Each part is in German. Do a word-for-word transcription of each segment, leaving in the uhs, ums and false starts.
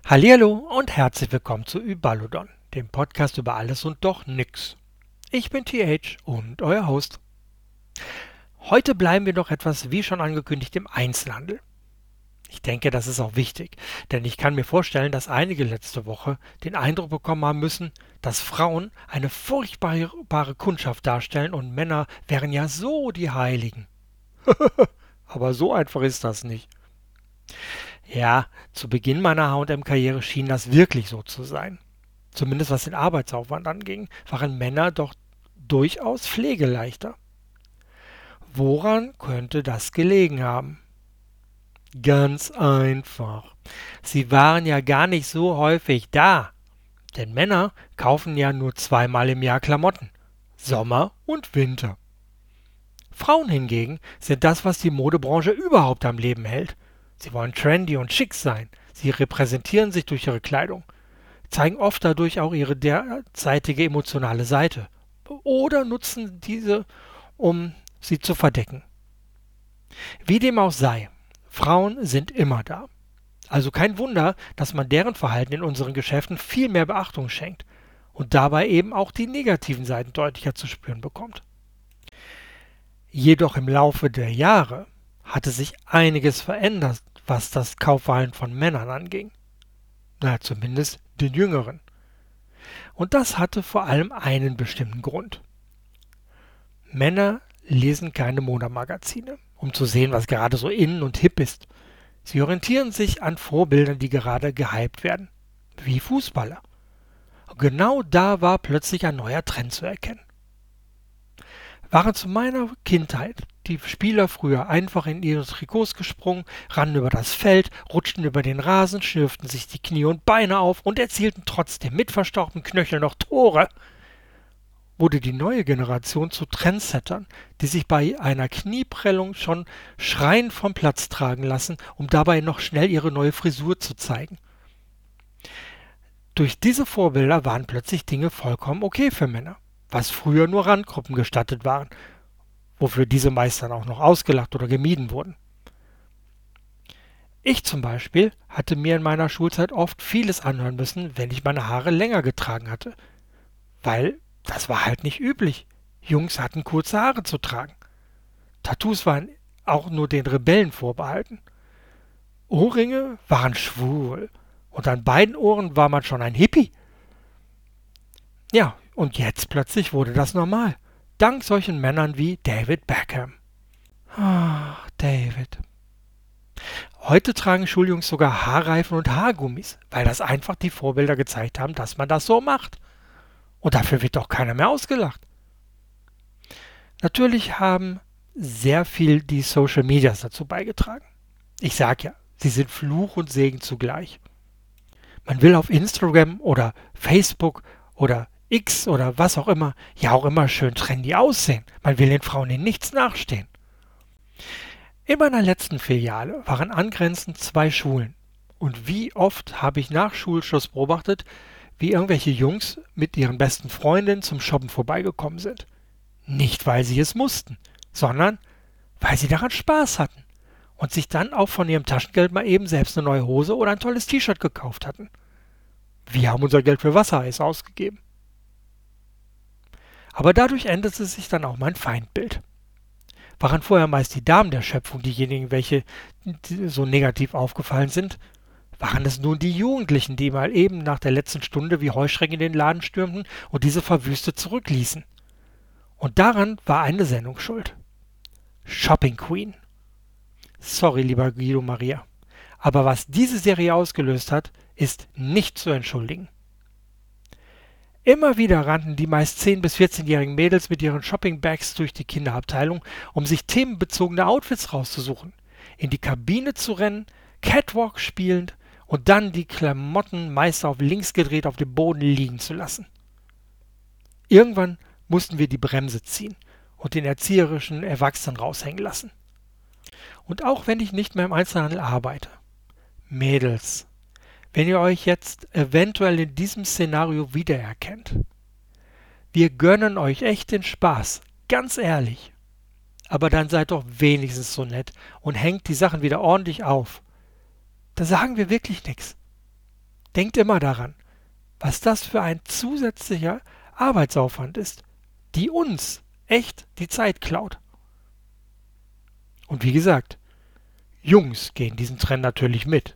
Hallihallo und herzlich willkommen zu Überlodon, dem Podcast über alles und doch nix. Ich bin T H und euer Host. Heute bleiben wir noch etwas, wie schon angekündigt, im Einzelhandel. Ich denke, das ist auch wichtig, denn ich kann mir vorstellen, dass einige letzte Woche den Eindruck bekommen haben müssen, dass Frauen eine furchtbare Kundschaft darstellen und Männer wären ja so die Heiligen. Aber so einfach ist das nicht. Ja, zu Beginn meiner H und M-Karriere schien das wirklich so zu sein. Zumindest was den Arbeitsaufwand anging, waren Männer doch durchaus pflegeleichter. Woran könnte das gelegen haben? Ganz einfach. Sie waren ja gar nicht so häufig da. Denn Männer kaufen ja nur zweimal im Jahr Klamotten. Sommer und Winter. Frauen hingegen sind das, was die Modebranche überhaupt am Leben hält. Sie wollen trendy und schick sein. Sie repräsentieren sich durch ihre Kleidung, zeigen oft dadurch auch ihre derzeitige emotionale Seite oder nutzen diese, um sie zu verdecken. Wie dem auch sei, Frauen sind immer da. Also kein Wunder, dass man deren Verhalten in unseren Geschäften viel mehr Beachtung schenkt und dabei eben auch die negativen Seiten deutlicher zu spüren bekommt. Jedoch im Laufe der Jahre hatte sich einiges verändert, was das Kaufverhalten von Männern anging. Na, zumindest den Jüngeren. Und das hatte vor allem einen bestimmten Grund. Männer lesen keine Modemagazine, um zu sehen, was gerade so in und hip ist. Sie orientieren sich an Vorbildern, die gerade gehypt werden, wie Fußballer. Und genau da war plötzlich ein neuer Trend zu erkennen. Waren zu meiner Kindheit die Spieler früher einfach in ihre Trikots gesprungen, rannten über das Feld, rutschten über den Rasen, schnürften sich die Knie und Beine auf und erzielten trotzdem mit verstauchten Knöcheln noch Tore, wurde die neue Generation zu Trendsettern, die sich bei einer Knieprellung schon schreiend vom Platz tragen lassen, um dabei noch schnell ihre neue Frisur zu zeigen. Durch diese Vorbilder waren plötzlich Dinge vollkommen okay für Männer, was früher nur Randgruppen gestattet waren, wofür diese meist dann auch noch ausgelacht oder gemieden wurden. Ich zum Beispiel hatte mir in meiner Schulzeit oft vieles anhören müssen, wenn ich meine Haare länger getragen hatte, weil das war halt nicht üblich. Jungs hatten kurze Haare zu tragen. Tattoos waren auch nur den Rebellen vorbehalten. Ohrringe waren schwul und an beiden Ohren war man schon ein Hippie. Ja, und jetzt plötzlich wurde das normal. Dank solchen Männern wie David Beckham. Ach, David. Heute tragen Schuljungs sogar Haarreifen und Haargummis, weil das einfach die Vorbilder gezeigt haben, dass man das so macht. Und dafür wird doch keiner mehr ausgelacht. Natürlich haben sehr viel die Social Medias dazu beigetragen. Ich sag ja, sie sind Fluch und Segen zugleich. Man will auf Instagram oder Facebook oder X oder was auch immer, ja auch immer schön trendy aussehen. Man will den Frauen in nichts nachstehen. In meiner letzten Filiale waren angrenzend zwei Schulen. Und wie oft habe ich nach Schulschluss beobachtet, wie irgendwelche Jungs mit ihren besten Freundinnen zum Shoppen vorbeigekommen sind. Nicht, weil sie es mussten, sondern weil sie daran Spaß hatten und sich dann auch von ihrem Taschengeld mal eben selbst eine neue Hose oder ein tolles T-Shirt gekauft hatten. Wir haben unser Geld für Wassereis ausgegeben. Aber dadurch änderte sich dann auch mein Feindbild. Waren vorher meist die Damen der Schöpfung diejenigen, welche so negativ aufgefallen sind, waren es nun die Jugendlichen, die mal eben nach der letzten Stunde wie Heuschrecken in den Laden stürmten und diese verwüstet zurückließen. Und daran war eine Sendung schuld. Shopping Queen. Sorry, lieber Guido Maria, aber was diese Serie ausgelöst hat, ist nicht zu entschuldigen. Immer wieder rannten die meist zehn- bis vierzehnjährigen Mädels mit ihren Shopping-Bags durch die Kinderabteilung, um sich themenbezogene Outfits rauszusuchen, in die Kabine zu rennen, Catwalk spielend und dann die Klamotten meist auf links gedreht auf dem Boden liegen zu lassen. Irgendwann mussten wir die Bremse ziehen und den erzieherischen Erwachsenen raushängen lassen. Und auch wenn ich nicht mehr im Einzelhandel arbeite, Mädels, wenn ihr euch jetzt eventuell in diesem Szenario wiedererkennt, wir gönnen euch echt den Spaß, ganz ehrlich. Aber dann seid doch wenigstens so nett und hängt die Sachen wieder ordentlich auf. Da sagen wir wirklich nichts. Denkt immer daran, was das für ein zusätzlicher Arbeitsaufwand ist, die uns echt die Zeit klaut. Und wie gesagt, Jungs gehen diesen Trend natürlich mit.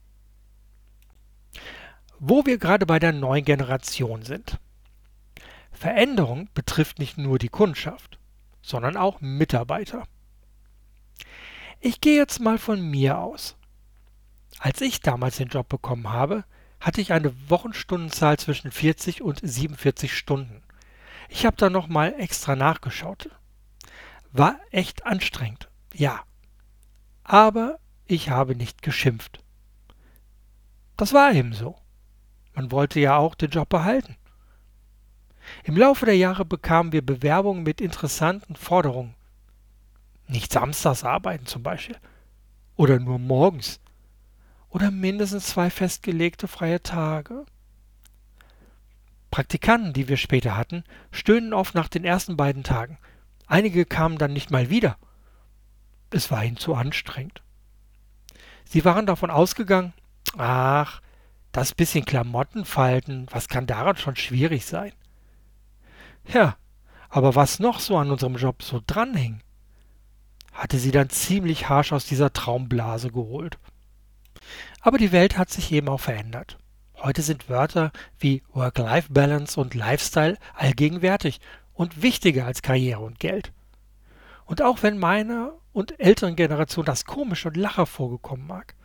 Wo wir gerade bei der neuen Generation sind. Veränderung betrifft nicht nur die Kundschaft, sondern auch Mitarbeiter. Ich gehe jetzt mal von mir aus. Als ich damals den Job bekommen habe, hatte ich eine Wochenstundenzahl zwischen vierzig und siebenundvierzig Stunden. Ich habe da nochmal extra nachgeschaut. War echt anstrengend, ja. Aber ich habe nicht geschimpft. Das war eben so. Man wollte ja auch den Job behalten. Im Laufe der Jahre bekamen wir Bewerbungen mit interessanten Forderungen. Nicht samstags arbeiten zum Beispiel. Oder nur morgens. Oder mindestens zwei festgelegte freie Tage. Praktikanten, die wir später hatten, stöhnten oft nach den ersten beiden Tagen. Einige kamen dann nicht mal wieder. Es war ihnen zu anstrengend. Sie waren davon ausgegangen, ach, das bisschen Klamotten falten, was kann daran schon schwierig sein? Ja, aber was noch so an unserem Job so dranhing, hatte sie dann ziemlich harsch aus dieser Traumblase geholt. Aber die Welt hat sich eben auch verändert. Heute sind Wörter wie Work-Life-Balance und Lifestyle allgegenwärtig und wichtiger als Karriere und Geld. Und auch wenn meiner und älteren Generation das komisch und lacher vorgekommen mag,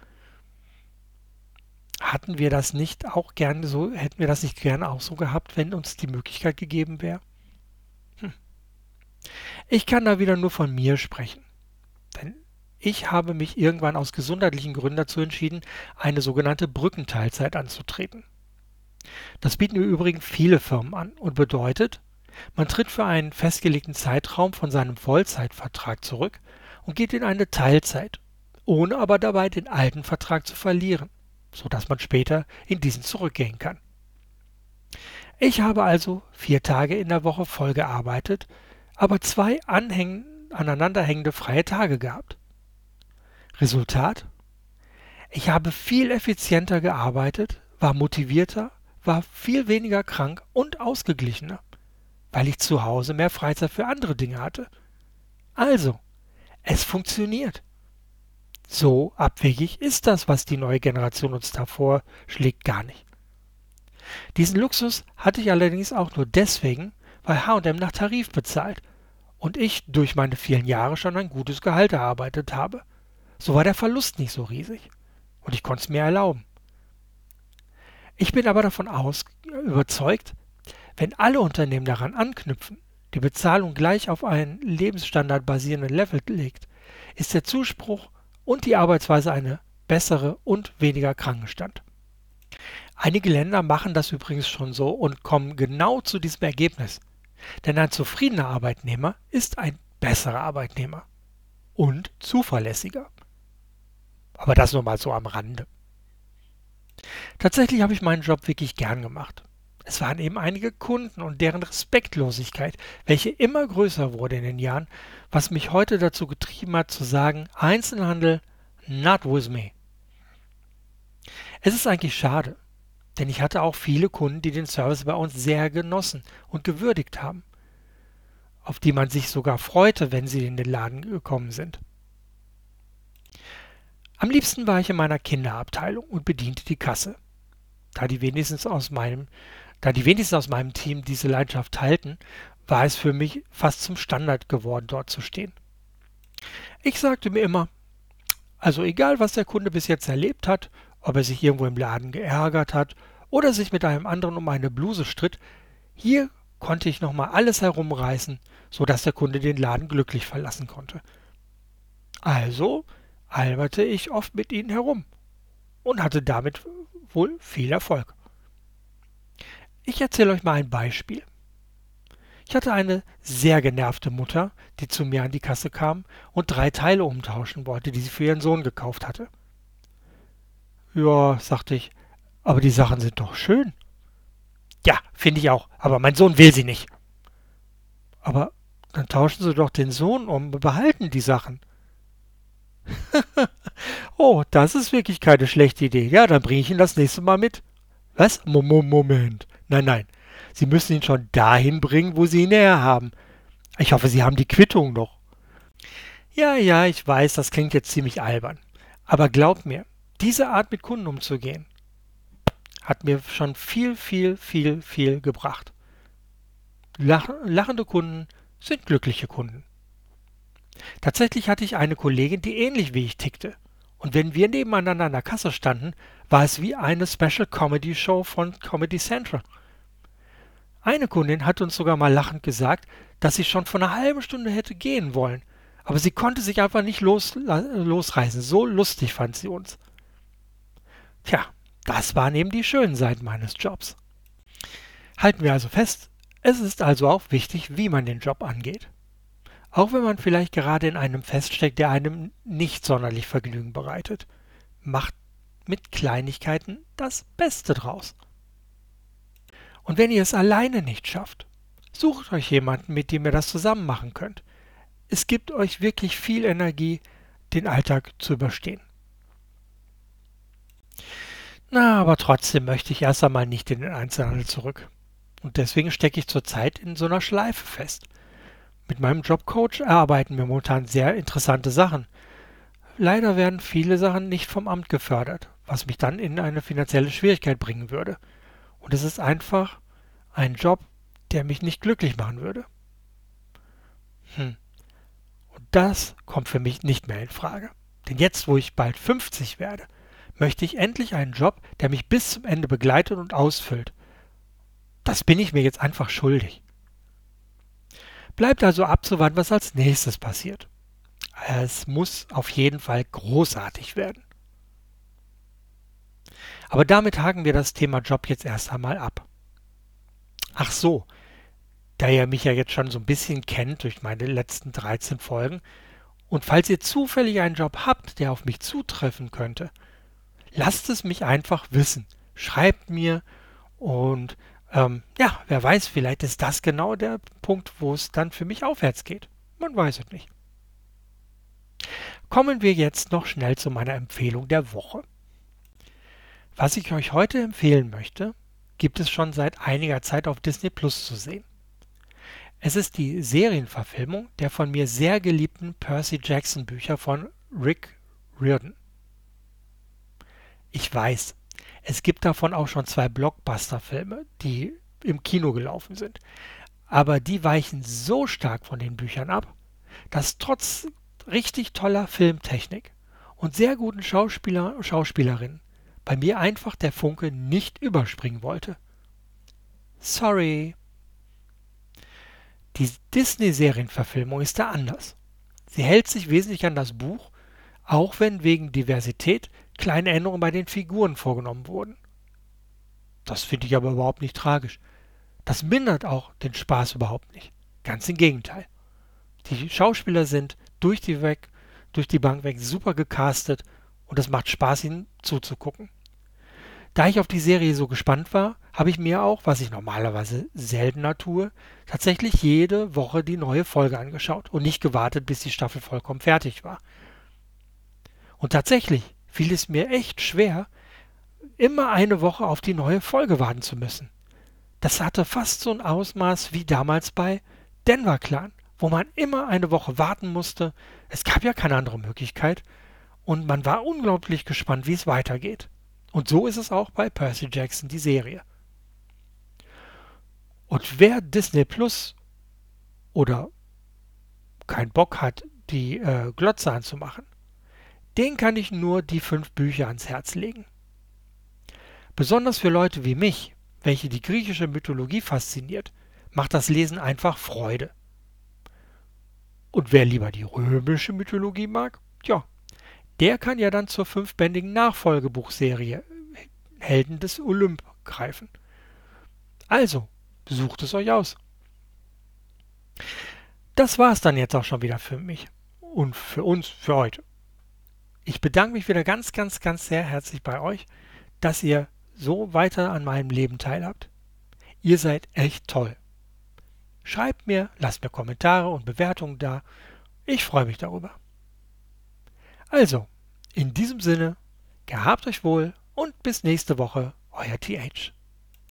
hatten wir das nicht auch gerne so, hätten wir das nicht gerne auch so gehabt, wenn uns die Möglichkeit gegeben wäre? Hm. Ich kann da wieder nur von mir sprechen. Denn ich habe mich irgendwann aus gesundheitlichen Gründen dazu entschieden, eine sogenannte Brückenteilzeit anzutreten. Das bieten im Übrigen viele Firmen an und bedeutet, man tritt für einen festgelegten Zeitraum von seinem Vollzeitvertrag zurück und geht in eine Teilzeit, ohne aber dabei den alten Vertrag zu verlieren, sodass man später in diesen zurückgehen kann. Ich habe also vier Tage in der Woche voll gearbeitet, aber zwei anhäng- aneinanderhängende freie Tage gehabt. Resultat? Ich habe viel effizienter gearbeitet, war motivierter, war viel weniger krank und ausgeglichener, weil ich zu Hause mehr Freizeit für andere Dinge hatte. Also, es funktioniert. So abwegig ist das, was die neue Generation uns da vorschlägt, gar nicht. Diesen Luxus hatte ich allerdings auch nur deswegen, weil H und M nach Tarif bezahlt und ich durch meine vielen Jahre schon ein gutes Gehalt erarbeitet habe. So war der Verlust nicht so riesig und ich konnte es mir erlauben. Ich bin aber davon aus, überzeugt, wenn alle Unternehmen daran anknüpfen, die Bezahlung gleich auf einen Lebensstandard basierenden Level legt, ist der Zuspruch und die Arbeitsweise eine bessere und weniger Krankenstand. Einige Länder machen das übrigens schon so und kommen genau zu diesem Ergebnis. Denn ein zufriedener Arbeitnehmer ist ein besserer Arbeitnehmer und zuverlässiger. Aber das nur mal so am Rande. Tatsächlich habe ich meinen Job wirklich gern gemacht. Es waren eben einige Kunden und deren Respektlosigkeit, welche immer größer wurde in den Jahren, was mich heute dazu getrieben hat zu sagen, Einzelhandel, not with me. Es ist eigentlich schade, denn ich hatte auch viele Kunden, die den Service bei uns sehr genossen und gewürdigt haben, auf die man sich sogar freute, wenn sie in den Laden gekommen sind. Am liebsten war ich in meiner Kinderabteilung und bediente die Kasse. Da die wenigstens aus meinem, da die wenigsten aus meinem Team diese Leidenschaft teilten, war es für mich fast zum Standard geworden, dort zu stehen. Ich sagte mir immer, also egal, was der Kunde bis jetzt erlebt hat, ob er sich irgendwo im Laden geärgert hat oder sich mit einem anderen um eine Bluse stritt, hier konnte ich nochmal alles herumreißen, sodass der Kunde den Laden glücklich verlassen konnte. Also alberte ich oft mit ihnen herum und hatte damit wohl viel Erfolg. Ich erzähle euch mal ein Beispiel. Ich hatte eine sehr genervte Mutter, die zu mir an die Kasse kam und drei Teile umtauschen wollte, die sie für ihren Sohn gekauft hatte. Ja, sagte ich, aber die Sachen sind doch schön. Ja, finde ich auch, aber mein Sohn will sie nicht. Aber dann tauschen Sie doch den Sohn um und behalten die Sachen. Oh, das ist wirklich keine schlechte Idee. Ja, dann bringe ich ihn das nächste Mal mit. Was? Mo- Mo- Moment. Nein, nein. Sie müssen ihn schon dahin bringen, wo Sie ihn näher haben. Ich hoffe, Sie haben die Quittung noch. Ja, ja, ich weiß, das klingt jetzt ziemlich albern. Aber glaubt mir, diese Art mit Kunden umzugehen, hat mir schon viel, viel, viel, viel gebracht. Lach lachende Kunden sind glückliche Kunden. Tatsächlich hatte ich eine Kollegin, die ähnlich wie ich tickte. Und wenn wir nebeneinander an der Kasse standen, war es wie eine Special Comedy Show von Comedy Central. Eine Kundin hat uns sogar mal lachend gesagt, dass sie schon vor einer halben Stunde hätte gehen wollen. Aber sie konnte sich einfach nicht los, losreißen. So lustig fand sie uns. Tja, das waren eben die schönen Seiten meines Jobs. Halten wir also fest, es ist also auch wichtig, wie man den Job angeht. Auch wenn man vielleicht gerade in einem feststeckt, der einem nicht sonderlich Vergnügen bereitet. Macht mit Kleinigkeiten das Beste draus. Und wenn ihr es alleine nicht schafft, sucht euch jemanden, mit dem ihr das zusammen machen könnt. Es gibt euch wirklich viel Energie, den Alltag zu überstehen. Na, aber trotzdem möchte ich erst einmal nicht in den Einzelhandel zurück. Und deswegen stecke ich zurzeit in so einer Schleife fest. Mit meinem Jobcoach erarbeiten wir momentan sehr interessante Sachen. Leider werden viele Sachen nicht vom Amt gefördert, was mich dann in eine finanzielle Schwierigkeit bringen würde. Und es ist einfach ein Job, der mich nicht glücklich machen würde. Hm. Und das kommt für mich nicht mehr in Frage. Denn jetzt, wo ich bald fünfzig werde, möchte ich endlich einen Job, der mich bis zum Ende begleitet und ausfüllt. Das bin ich mir jetzt einfach schuldig. Bleibt also abzuwarten, was als nächstes passiert. Es muss auf jeden Fall großartig werden. Aber damit haken wir das Thema Job jetzt erst einmal ab. Ach so, da ihr mich ja jetzt schon so ein bisschen kennt durch meine letzten dreizehn Folgen und falls ihr zufällig einen Job habt, der auf mich zutreffen könnte, lasst es mich einfach wissen. Schreibt mir und ähm, ja, wer weiß, vielleicht ist das genau der Punkt, wo es dann für mich aufwärts geht. Man weiß es nicht. Kommen wir jetzt noch schnell zu meiner Empfehlung der Woche. Was ich euch heute empfehlen möchte, gibt es schon seit einiger Zeit auf Disney Plus zu sehen. Es ist die Serienverfilmung der von mir sehr geliebten Percy Jackson Bücher von Rick Riordan. Ich weiß, es gibt davon auch schon zwei Blockbuster-Filme, die im Kino gelaufen sind. Aber die weichen so stark von den Büchern ab, dass trotz richtig toller Filmtechnik und sehr guten Schauspieler und Schauspielerinnen bei mir einfach der Funke nicht überspringen wollte. Sorry. Die Disney-Serienverfilmung ist da anders. Sie hält sich wesentlich an das Buch, auch wenn wegen Diversität kleine Änderungen bei den Figuren vorgenommen wurden. Das finde ich aber überhaupt nicht tragisch. Das mindert auch den Spaß überhaupt nicht. Ganz im Gegenteil. Die Schauspieler sind durch die, weg, durch die Bank weg super gecastet und es macht Spaß, ihnen zuzugucken. Da ich auf die Serie so gespannt war, habe ich mir auch, was ich normalerweise seltener tue, tatsächlich jede Woche die neue Folge angeschaut und nicht gewartet, bis die Staffel vollkommen fertig war. Und tatsächlich fiel es mir echt schwer, immer eine Woche auf die neue Folge warten zu müssen. Das hatte fast so ein Ausmaß wie damals bei Denver Clan, wo man immer eine Woche warten musste. Es gab ja keine andere Möglichkeit und man war unglaublich gespannt, wie es weitergeht. Und so ist es auch bei Percy Jackson, die Serie. Und wer Disney Plus oder keinen Bock hat, die äh, Glotze anzumachen, den kann ich nur die fünf Bücher ans Herz legen. Besonders für Leute wie mich, welche die griechische Mythologie fasziniert, macht das Lesen einfach Freude. Und wer lieber die römische Mythologie mag, ja, der kann ja dann zur fünfbändigen Nachfolgebuchserie Helden des Olymp greifen. Also, sucht es euch aus. Das war es dann jetzt auch schon wieder für mich und für uns, für heute. Ich bedanke mich wieder ganz, ganz, ganz sehr herzlich bei euch, dass ihr so weiter an meinem Leben teilhabt. Ihr seid echt toll. Schreibt mir, lasst mir Kommentare und Bewertungen da. Ich freue mich darüber. Also, in diesem Sinne, gehabt euch wohl und bis nächste Woche. euer T H.